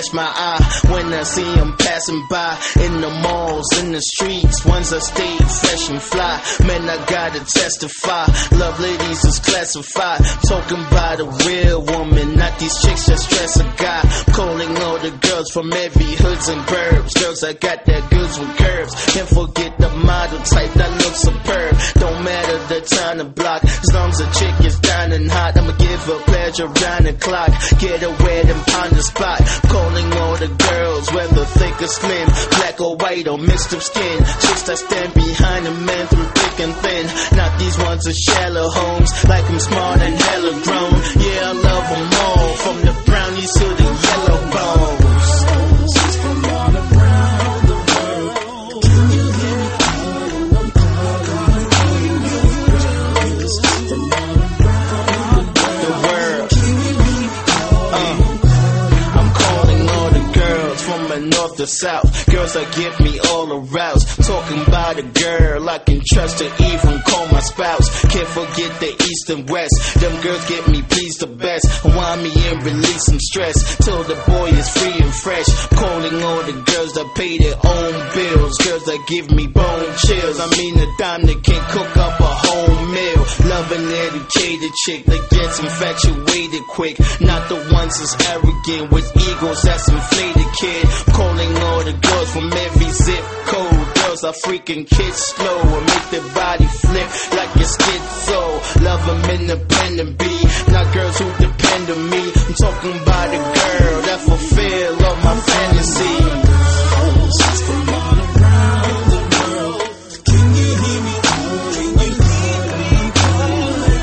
catch my eye when I see them passing by in the malls, in the streets. Ones that stay fresh and fly. Man, I gotta testify. Love ladies is classified. Talking about a real woman, not these chicks that stress a guy. Calling all the girls from every hoods and burbs. Girls that got that goods with curves. Can't forget the model type that looks superb. Don't matter the time to block, as long as a chick is down and hot. I'ma give her pleasure round the clock. Get her wet and pound the spot. Calling all the girls, whether thick or slim, black or white or mixed up skin. Chicks that stand behind a man through thick and thin. Not these ones are shallow homes, like I'm smart and hella grown. Yeah, I love them all, from the brownies to the yellow bones. From all around the world, can you hear me calling? I'm calling girls from all around the world. Can you hear me calling? I'm calling all the girls from the north to south. Girls that give me all aroused. Talking about a girl I can trust to even call my spouse. Can't forget the east and west. Them girls get me pleased the best. Wind me and release some stress till the boy is free and fresh. Calling all the girls that pay their own bills. Girls that give me bone chills. I mean the dime that can cook up a whole meal. Love an educated chick that gets infatuated quick. Not the ones that's arrogant with egos that's inflated, kid. Calling all the girls from every zip code. Girls are freaking kids slow and make their body flip like a schizo. Love them independent, B. Not girls who depend on me. I'm talking about a girl that fulfill all my fantasies. From all around the world, can you hear me calling? Can you hear me calling?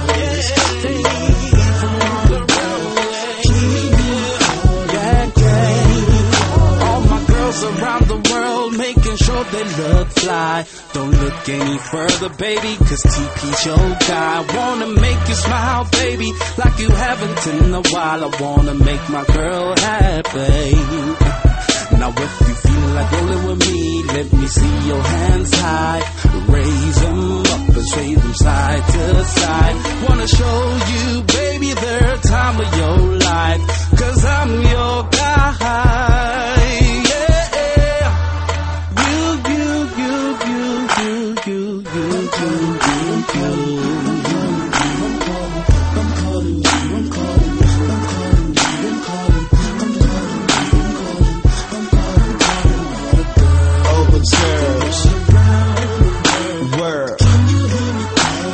From all around, can you hear me calling? All my girls around the world, making sure they look fly. Don't look any further, baby, cause TP's your guy. Wanna make you smile, baby, like you haven't in a while. I wanna make my girl happy. Now if you feel like rolling with me, let me see your hands high. Raise them up and sway them side to side. Wanna show you, baby, the time of your life.